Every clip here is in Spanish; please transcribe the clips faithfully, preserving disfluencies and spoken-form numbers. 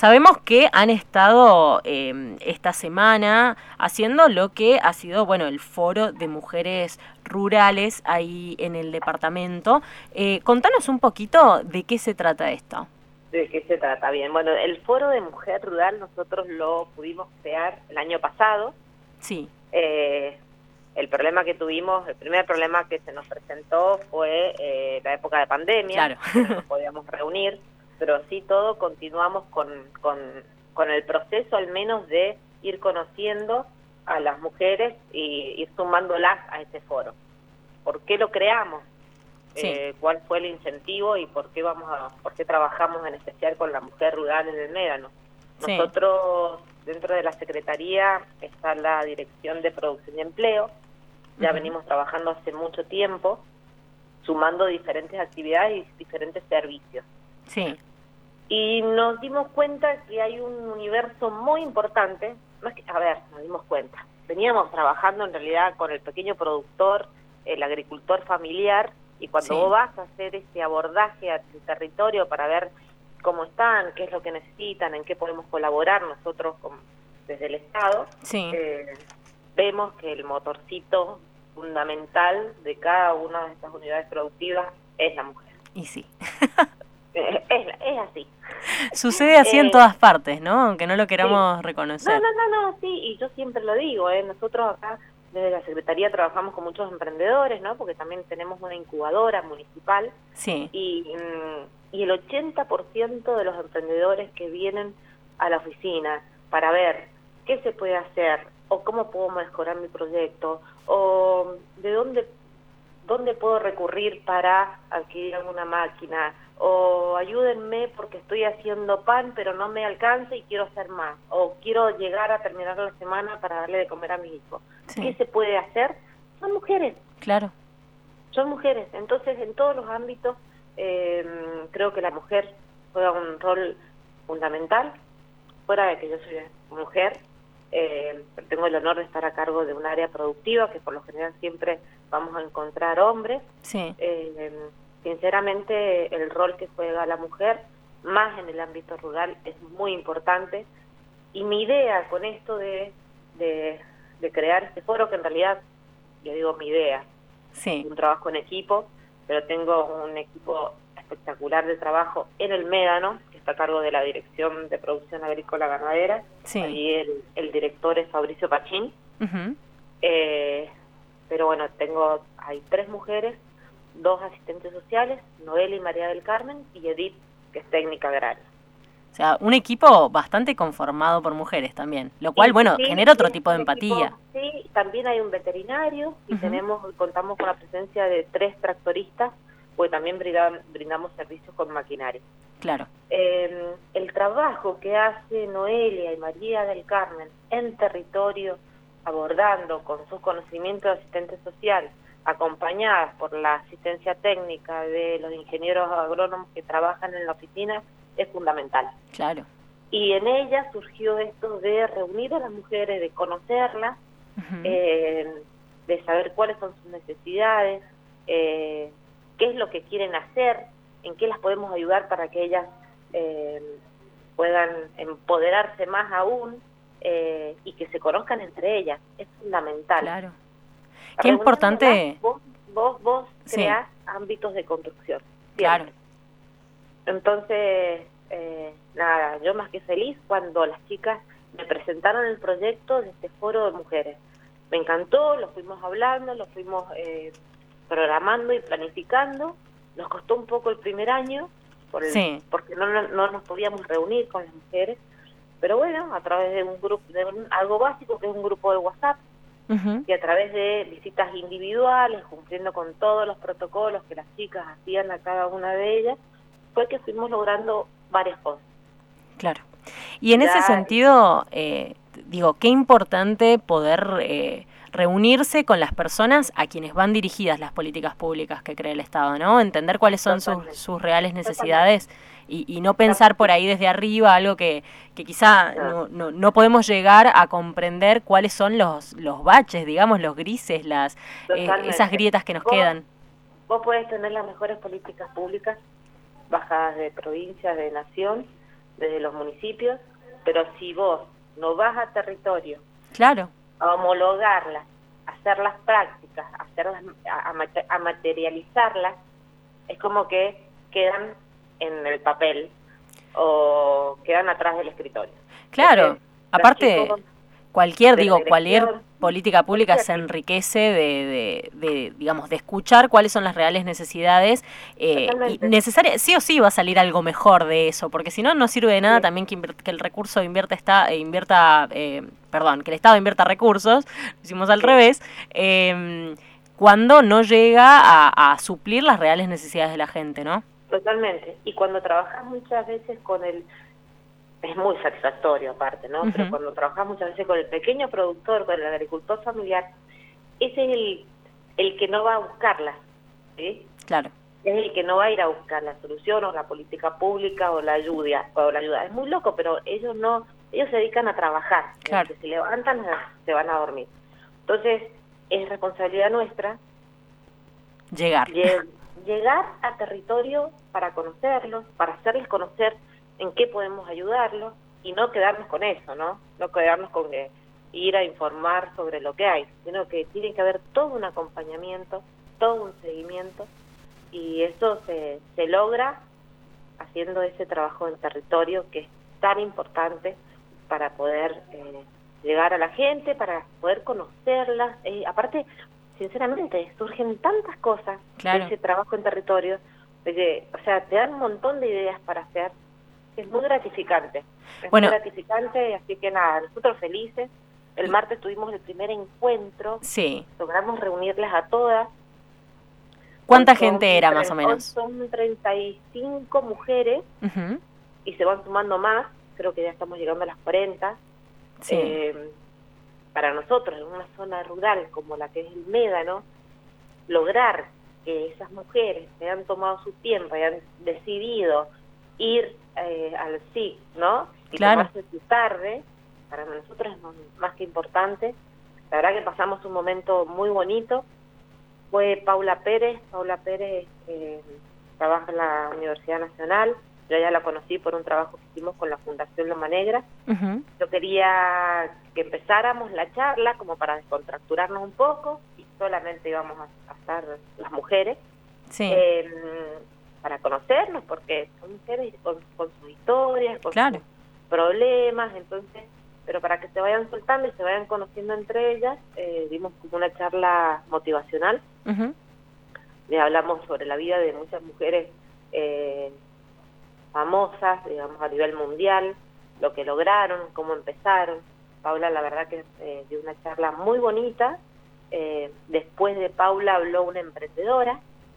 Sabemos que han estado eh, esta semana haciendo lo que ha sido, bueno, el foro de mujeres rurales ahí en el departamento. Eh, contanos un poquito de qué se trata esto. ¿De qué se trata? Bien, bueno, el foro de mujer rural nosotros lo pudimos crear el año pasado. Sí. Eh, el problema que tuvimos, el primer problema que se nos presentó fue eh, la época de pandemia. Claro. No nos podíamos reunir, pero sí todo continuamos con, con, con el proceso al menos de ir conociendo a las mujeres y ir sumándolas a este foro. ¿Por qué lo creamos? Sí. Eh, ¿Cuál fue el incentivo y por qué vamos a, por qué trabajamos en especial con la mujer rural en el Médano? Sí. Nosotros, dentro de la Secretaría, está la Dirección de Producción y Empleo. Ya uh-huh. venimos trabajando hace mucho tiempo, sumando diferentes actividades y diferentes servicios. Sí. Y nos dimos cuenta que hay un universo muy importante, más que, a ver, nos dimos cuenta. Veníamos trabajando en realidad con el pequeño productor, el agricultor familiar, y cuando sí. vos vas a hacer ese abordaje al territorio para ver cómo están, qué es lo que necesitan, en qué podemos colaborar nosotros con, desde el Estado, sí. eh, vemos que el motorcito fundamental de cada una de estas unidades productivas es la mujer. Y sí. es, es así. Sucede así eh, en todas partes, ¿no? Aunque no lo queramos sí. reconocer. No, no, no, no, sí, y yo siempre lo digo, ¿eh? Nosotros acá desde la Secretaría trabajamos con muchos emprendedores, ¿no? Porque también tenemos una incubadora municipal. Sí. Y, y el ochenta por ciento de los emprendedores que vienen a la oficina para ver qué se puede hacer, o cómo puedo mejorar mi proyecto, o de dónde, dónde puedo recurrir para adquirir alguna máquina, o ayúdenme porque estoy haciendo pan pero no me alcanza y quiero hacer más, o quiero llegar a terminar la semana para darle de comer a mi hijo. Sí. ¿Qué se puede hacer? Son mujeres. Claro. Son mujeres. Entonces, en todos los ámbitos, eh, creo que la mujer juega un rol fundamental. Fuera de que yo soy mujer, eh, tengo el honor de estar a cargo de un área productiva que por lo general siempre vamos a encontrar hombres. Sí. Eh, sinceramente, el rol que juega la mujer, más en el ámbito rural, es muy importante. Y mi idea con esto de, de, de crear este foro, que en realidad, yo digo mi idea, sí. un trabajo en equipo, pero tengo un equipo espectacular de trabajo en el Médano, que está a cargo de la Dirección de Producción Agrícola Ganadera. Sí. Allí el, el director es Fabricio Pachín. Uh-huh. eh, pero bueno, tengo, hay tres mujeres, dos asistentes sociales, Noel y María del Carmen, y Edith, que es técnica agraria. O sea, un equipo bastante conformado por mujeres también, lo cual, sí, bueno, sí, genera otro sí, tipo de empatía. Equipo, sí, también hay un veterinario y uh-huh. tenemos contamos con la presencia de tres tractoristas, porque también brindan, brindamos servicios con maquinaria. Claro. Eh, el trabajo que hace Noelia y María del Carmen en territorio, abordando con sus conocimientos de asistente social, acompañadas por la asistencia técnica de los ingenieros agrónomos que trabajan en la oficina, es fundamental. Claro. Y en ella surgió esto de reunir a las mujeres, de conocerlas, uh-huh. eh, de saber cuáles son sus necesidades, eh, qué es lo que quieren hacer, en qué las podemos ayudar para que ellas eh, puedan empoderarse más aún eh, y que se conozcan entre ellas. Es fundamental. Claro. Qué importante. Vos, vos, vos sí. creás ámbitos de construcción. Siempre. Claro. Entonces, eh, nada, yo más que feliz cuando las chicas me presentaron el proyecto de este foro de mujeres. Me encantó, lo fuimos hablando, lo fuimos eh, programando y planificando. Nos costó un poco el primer año, por el, sí. porque no, no, no nos podíamos reunir con las mujeres, pero bueno, a través de un grupo, de un, algo básico que es un grupo de WhatsApp, uh-huh. y a través de visitas individuales, cumpliendo con todos los protocolos que las chicas hacían a cada una de ellas, fue que fuimos logrando varias cosas. Claro. Y en ya, ese sentido, eh, digo, qué importante poder eh, reunirse con las personas a quienes van dirigidas las políticas públicas que cree el Estado, ¿no? Entender cuáles son sus, sus reales necesidades y, y no pensar por ahí desde arriba algo que, que quizá no, no, no podemos llegar a comprender cuáles son los, los baches, digamos, los grises, las eh, esas grietas que nos vos, quedan. Vos podés tener las mejores políticas públicas bajadas de provincias, de nación, desde los municipios, pero si vos no vas a territorio, claro, a homologarlas, a hacer las prácticas, a, hacerlas, a, a materializarlas, es como que quedan en el papel o quedan atrás del escritorio. Claro, Entonces, aparte, chicos, cualquier, de digo, cualquier política pública se cualquier, enriquece de, de, de, digamos, de escuchar cuáles son las reales necesidades, eh, y necesaria, sí o sí va a salir algo mejor de eso, porque si no, no sirve de nada sí. también que, que el recurso invierta, está, eh, invierta eh, perdón, que el Estado invierta recursos, lo hicimos al sí. revés, eh, cuando no llega a, a suplir las reales necesidades de la gente, ¿no? Totalmente, y cuando trabajas muchas veces con el... es muy satisfactorio aparte, ¿no? Uh-huh. Pero cuando trabajas muchas veces con el pequeño productor, con el agricultor familiar, ese es el, el que no va a buscarla, ¿sí? Claro. Es el que no va a ir a buscar la solución o la política pública o la ayuda, o la ayuda. Es muy loco, pero ellos no, ellos se dedican a trabajar. Claro. Que se levantan, se van a dormir. Entonces, es responsabilidad nuestra llegar. Lleg- llegar a territorio para conocerlos, para hacerles conocer en qué podemos ayudarlos y no quedarnos con eso, ¿no? No quedarnos con que ir a informar sobre lo que hay, sino que tiene que haber todo un acompañamiento, todo un seguimiento, y eso se, se logra haciendo ese trabajo en territorio que es tan importante para poder eh, llegar a la gente, para poder conocerlas. Eh, aparte, sinceramente, surgen tantas cosas claro. de ese trabajo en territorio, de que, o sea, te dan un montón de ideas para hacer. Es muy gratificante, es bueno, muy gratificante, así que nada, nosotros felices. El martes tuvimos el primer encuentro, sí. logramos reunirlas a todas. ¿Cuánta son, gente era más o menos? Son treinta y cinco mujeres, uh-huh. y se van sumando más, creo que ya estamos llegando a las cuarenta. Sí. Eh, para nosotros, en una zona rural como la que es el Médano, lograr que esas mujeres se hayan tomado su tiempo y han decidido ir eh, al S I C, ¿no? Y claro. tomarse su tarde, para nosotros es más que importante. La verdad que pasamos un momento muy bonito. Fue Paula Pérez, Paula Pérez eh, trabaja en la Universidad Nacional, yo ya la conocí por un trabajo que hicimos con la Fundación Loma Negra. Uh-huh. Yo quería que empezáramos la charla como para descontracturarnos un poco, y solamente íbamos a, a estar las mujeres. Sí. Eh, para conocernos, porque son mujeres con, con sus historias, con claro. sus problemas, entonces, pero para que se vayan soltando y se vayan conociendo entre ellas, eh, dimos como una charla motivacional. Uh-huh. Le hablamos sobre la vida de muchas mujeres eh, famosas, digamos, a nivel mundial, lo que lograron, cómo empezaron. Paula, la verdad que eh, dio una charla muy bonita. Eh, después de Paula habló una emprendedora,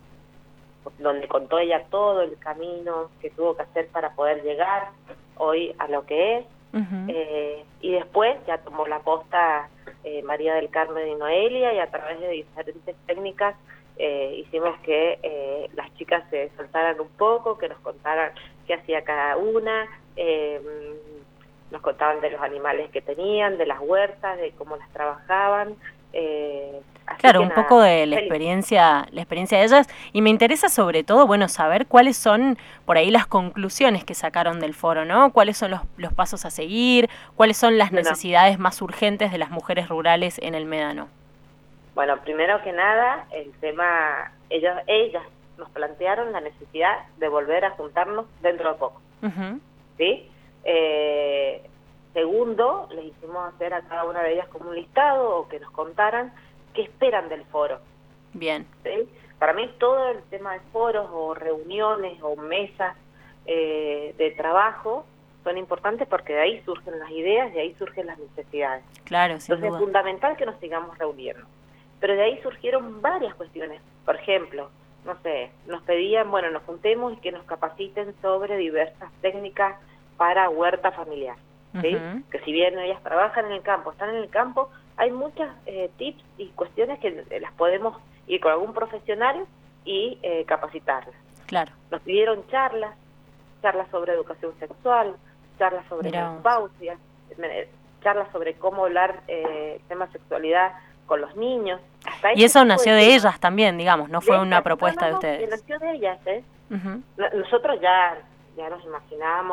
donde contó ella todo el camino que tuvo que hacer para poder llegar hoy a lo que es. Uh-huh. Eh, y después ya tomó la posta eh, María del Carmen y Noelia, y a través de diferentes técnicas eh, hicimos que eh, las chicas se soltaran un poco, que nos contaran qué hacía cada una, eh, nos contaban de los animales que tenían, de las huertas, de cómo las trabajaban. Eh, Claro, un nada, poco de la feliz. experiencia, la experiencia de ellas, y me interesa sobre todo, bueno, saber cuáles son por ahí las conclusiones que sacaron del foro, ¿no? Cuáles son los, los pasos a seguir, cuáles son las bueno, necesidades más urgentes de las mujeres rurales en el Médano. Bueno, primero que nada, el tema, ellos, ellas nos plantearon la necesidad de volver a juntarnos dentro de poco, uh-huh. ¿sí? Eh, segundo, les hicimos hacer a cada una de ellas como un listado, o que nos contaran qué esperan del foro. Bien. ¿Sí? Para mí todo el tema de foros o reuniones o mesas eh, de trabajo son importantes, porque de ahí surgen las ideas, de ahí surgen las necesidades. Claro, sin Entonces duda. Es fundamental que nos sigamos reuniendo. Pero de ahí surgieron varias cuestiones. Por ejemplo, no sé, nos pedían, bueno, nos juntemos y que nos capaciten sobre diversas técnicas para huerta familiar. ¿Sí? Uh-huh. Que si bien ellas trabajan en el campo, están en el campo, hay muchas eh, tips y cuestiones que eh, las podemos ir con algún profesional y eh, capacitarlas. Claro. Nos pidieron charlas, charlas sobre educación sexual, charlas sobre menopausia, charlas sobre cómo hablar eh, tema sexualidad con los niños. Hasta y eso nació de, de ellas también, digamos, no fue una propuesta no, no, de ustedes. Nació de ellas, ¿eh? Uh-huh. Nosotros ya, ya nos imaginábamos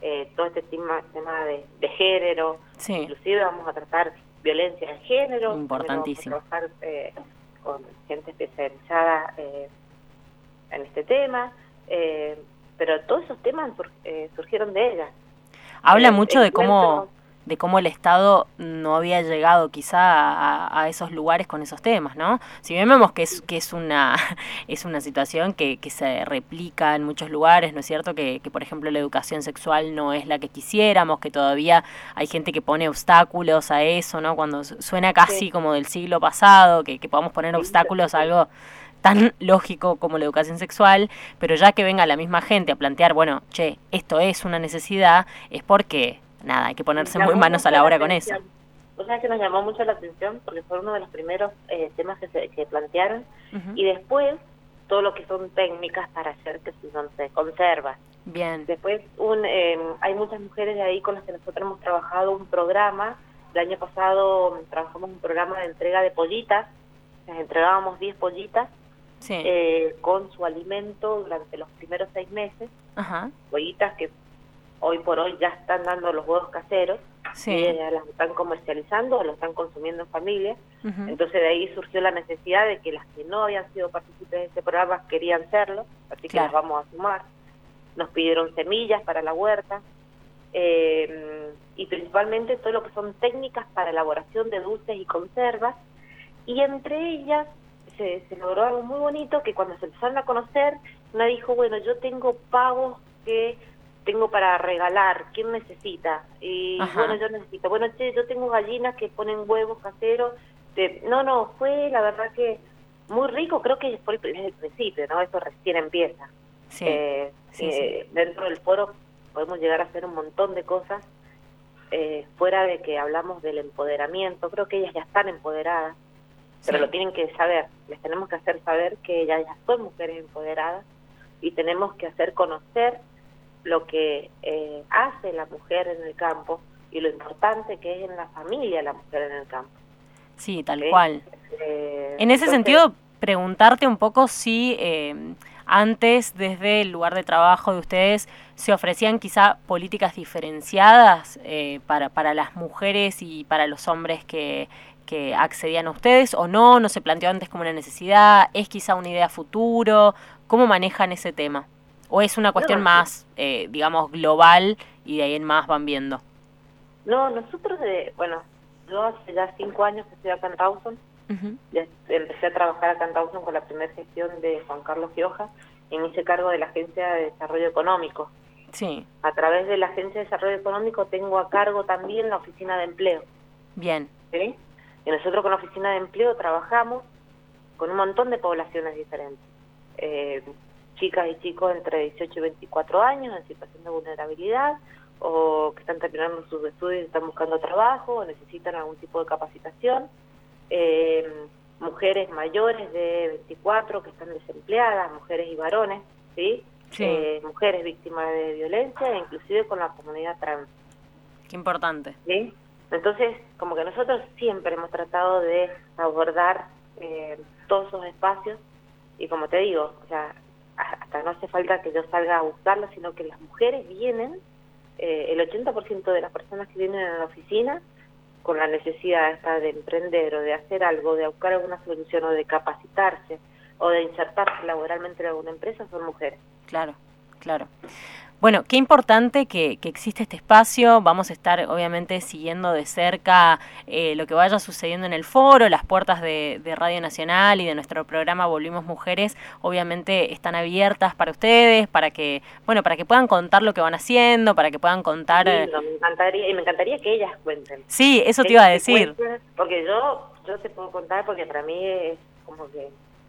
eh, todo este tema, tema de, de género, sí. Inclusive vamos a tratar violencia de género, importantísimo. Vamos a trabajar eh, con gente especializada eh, en este tema, eh, pero todos esos temas sur, eh, surgieron de ella. Habla el, mucho el de cómo... encuentro, de cómo el Estado no había llegado quizá a, a esos lugares con esos temas, ¿no? Si bien vemos que es que es una es una situación que, que se replica en muchos lugares, ¿no es cierto? Que, que, por ejemplo, la educación sexual no es la que quisiéramos, que todavía hay gente que pone obstáculos a eso, ¿no? Cuando suena casi sí, como del siglo pasado, que, que podamos poner sí, obstáculos a sí. algo tan lógico como la educación sexual, pero ya que venga la misma gente a plantear, bueno, che, esto es una necesidad, es porque... nada, hay que ponerse muy manos a la obra con eso. O sea, que nos llamó mucho la atención porque fue uno de los primeros eh, temas que se que plantearon, uh-huh. Y después todo lo que son técnicas para hacer que se conserva. Bien. Después un, eh, hay muchas mujeres de ahí con las que nosotros hemos trabajado un programa. El año pasado trabajamos un programa de entrega de pollitas, les entregábamos diez pollitas, sí. eh, con su alimento durante los primeros seis meses, uh-huh. Pollitas que hoy por hoy ya están dando los huevos caseros, sí. Y ya las están comercializando o lo están consumiendo en familia. Uh-huh. Entonces de ahí surgió la necesidad de que las que no habían sido partícipes de este programa querían serlo, así que claro. Las vamos a sumar. Nos pidieron semillas para la huerta, eh, y principalmente todo lo que son técnicas para elaboración de dulces y conservas, y entre ellas se, se logró algo muy bonito, que cuando se empezaron a conocer, una dijo, bueno, yo tengo pavos que... tengo para regalar, ¿quién necesita? Y ajá. Bueno, yo necesito, bueno, che, yo tengo gallinas que ponen huevos caseros, de... no, no, fue la verdad que muy rico, creo que fue el, el principio, ¿no? Eso recién empieza. Sí, eh, sí, eh, sí. Dentro del foro podemos llegar a hacer un montón de cosas, eh, fuera de que hablamos del empoderamiento, creo que ellas ya están empoderadas, pero sí. Lo tienen que saber, les tenemos que hacer saber que ellas ya son mujeres empoderadas, y tenemos que hacer conocer lo que eh, hace la mujer en el campo y lo importante que es en la familia la mujer en el campo. Sí, tal ¿sí? cual. Eh, en ese entonces, sentido, preguntarte un poco si eh, antes, desde el lugar de trabajo de ustedes, se ofrecían quizá políticas diferenciadas eh, para, para las mujeres y para los hombres que, que accedían a ustedes, o no, no se planteó antes como una necesidad, es quizá una idea futuro, ¿cómo manejan ese tema? ¿O es una cuestión no, más, eh, digamos, global y de ahí en más van viendo? No, nosotros, de, bueno, yo hace ya cinco años que estoy acá en Rawson, uh-huh. Empecé a trabajar acá en Rawson con la primera gestión de Juan Carlos Gioja y me hice cargo de la Agencia de Desarrollo Económico. Sí. A través de la Agencia de Desarrollo Económico tengo a cargo también la Oficina de Empleo. Bien. ¿Sí? Y nosotros con la Oficina de Empleo trabajamos con un montón de poblaciones diferentes. Eh, chicas y chicos entre dieciocho y veinticuatro años en situación de vulnerabilidad, o que están terminando sus estudios y están buscando trabajo, o necesitan algún tipo de capacitación, eh, mujeres mayores de veinticuatro que están desempleadas, mujeres y varones, ¿sí? Sí. Eh, mujeres víctimas de violencia, e inclusive con la comunidad trans. Qué importante. ¿Sí? Entonces, como que nosotros siempre hemos tratado de abordar eh, todos esos espacios, y como te digo, o sea, hasta no hace falta que yo salga a buscarlo, sino que las mujeres vienen, eh, el ochenta por ciento de las personas que vienen a la oficina con la necesidad esta de emprender o de hacer algo, de buscar alguna solución o de capacitarse o de insertarse laboralmente en alguna empresa, son mujeres. Claro, claro. Bueno, qué importante que, que existe este espacio. Vamos a estar obviamente siguiendo de cerca eh, lo que vaya sucediendo en el foro. Las puertas de, de Radio Nacional y de nuestro programa Volvimos Mujeres obviamente están abiertas para ustedes, para que, bueno, para que puedan contar lo que van haciendo, para que puedan contar... Sí, no, me encantaría, y me encantaría que ellas cuenten. Sí, eso te iba a decir. Cuenten, porque yo, yo te puedo contar, porque para mí es como que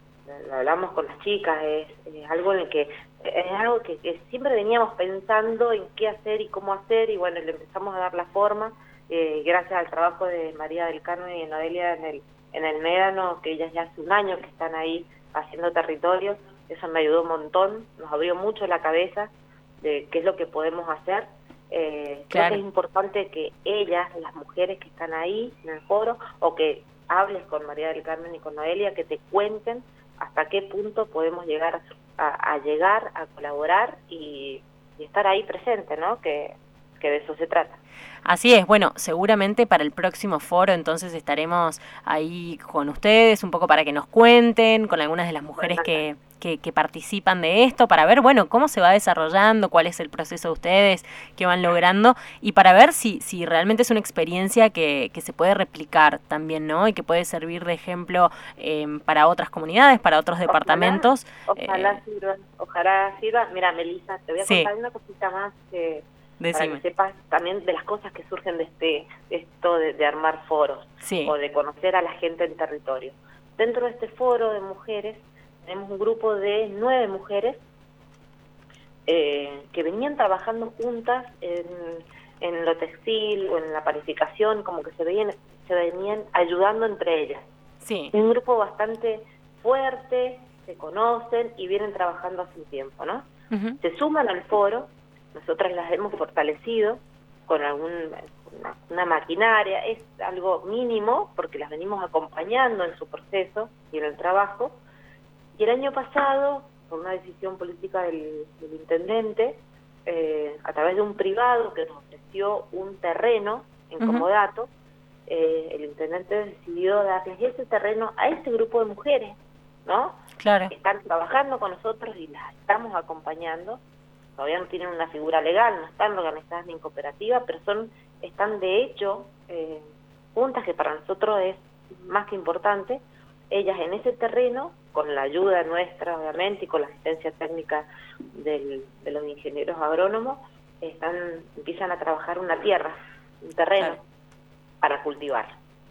lo hablamos con las chicas, es, es algo en el que es algo que, que siempre veníamos pensando en qué hacer y cómo hacer, y bueno, le empezamos a dar la forma, eh, gracias al trabajo de María del Carmen y Noelia en el, en el Médano, que ellas ya hace un año que están ahí haciendo territorio. Eso me ayudó un montón, nos abrió mucho la cabeza de qué es lo que podemos hacer. Eh, claro. Creo que es importante que ellas, las mujeres que están ahí en el foro, o que hables con María del Carmen y con Noelia, que te cuenten hasta qué punto podemos llegar a, a llegar a colaborar y, y estar ahí presente, ¿no? Que, que de eso se trata. Así es, bueno, seguramente para el próximo foro entonces estaremos ahí con ustedes, un poco para que nos cuenten, con algunas de las mujeres que, que, que participan de esto, para ver, bueno, cómo se va desarrollando, cuál es el proceso de ustedes, qué van logrando, y para ver si, si realmente es una experiencia que, que se puede replicar también, ¿no? Y que puede servir de ejemplo eh, para otras comunidades, para otros ojalá, departamentos. Ojalá eh, sirva, ojalá sirva. Mira, Melissa, te voy a contar sí. una cosita más que... Decime. Para que sepas también de las cosas que surgen de este esto de, de armar foros sí. o de conocer a la gente en territorio. Dentro de este foro de mujeres tenemos un grupo de nueve mujeres eh, que venían trabajando juntas en, en lo textil o en la panificación, como que se veían, se venían ayudando entre ellas. Sí. Es un grupo bastante fuerte, se conocen y vienen trabajando hace un tiempo, ¿no? Uh-huh. Se suman al foro. Nosotras las hemos fortalecido con algún, una, una maquinaria, es algo mínimo porque las venimos acompañando en su proceso y en el trabajo. Y el año pasado, por una decisión política del, del intendente, eh, a través de un privado que nos ofreció un terreno en uh-huh. Comodato, eh, el intendente decidió darles ese terreno a ese grupo de mujeres, ¿no? Claro. Están trabajando con nosotros y las estamos acompañando. Todavía no tienen una figura legal, no están organizadas ni en cooperativa, pero son están de hecho eh, juntas, que para nosotros es más que importante. Ellas en ese terreno, con la ayuda nuestra obviamente y con la asistencia técnica del, de los ingenieros agrónomos, están empiezan a trabajar una tierra, un terreno claro. para cultivar.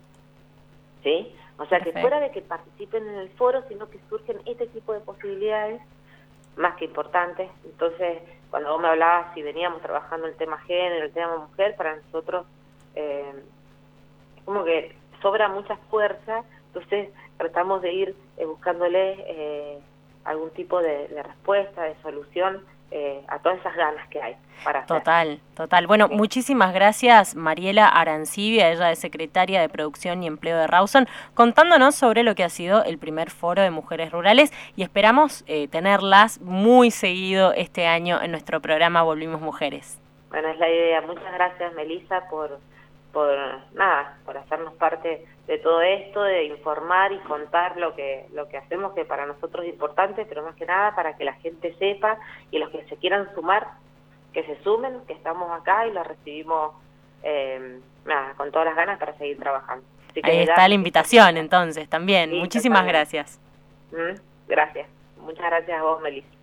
¿Sí? O sea, Perfecto. Que fuera de que participen en el foro, sino que surgen este tipo de posibilidades más que importantes. Entonces, cuando vos me hablabas si veníamos trabajando el tema género, el tema mujer, para nosotros eh, es como que sobra mucha fuerza, entonces tratamos de ir eh, buscándole eh, algún tipo de, de respuesta, de solución eh, a todas esas ganas que hay para hacer. Total, total. Bueno, sí. Muchísimas gracias Mariela Arancibia, ella es secretaria de Producción y Empleo de Rawson, contándonos sobre lo que ha sido el primer foro de mujeres rurales y esperamos eh, tenerlas muy seguido este año en nuestro programa Volvimos Mujeres. Bueno, es la idea. Muchas gracias, Melissa, por, por nada, por hacernos parte de todo esto, de informar y contar lo que lo que hacemos, que para nosotros es importante, pero más que nada para que la gente sepa y los que se quieran sumar, que se sumen, que estamos acá y los recibimos eh, nada, con todas las ganas para seguir trabajando. Así que Ahí está la invitación entonces también. Sí, Muchísimas totalmente. gracias. Mm, gracias. Muchas gracias a vos, Melissa.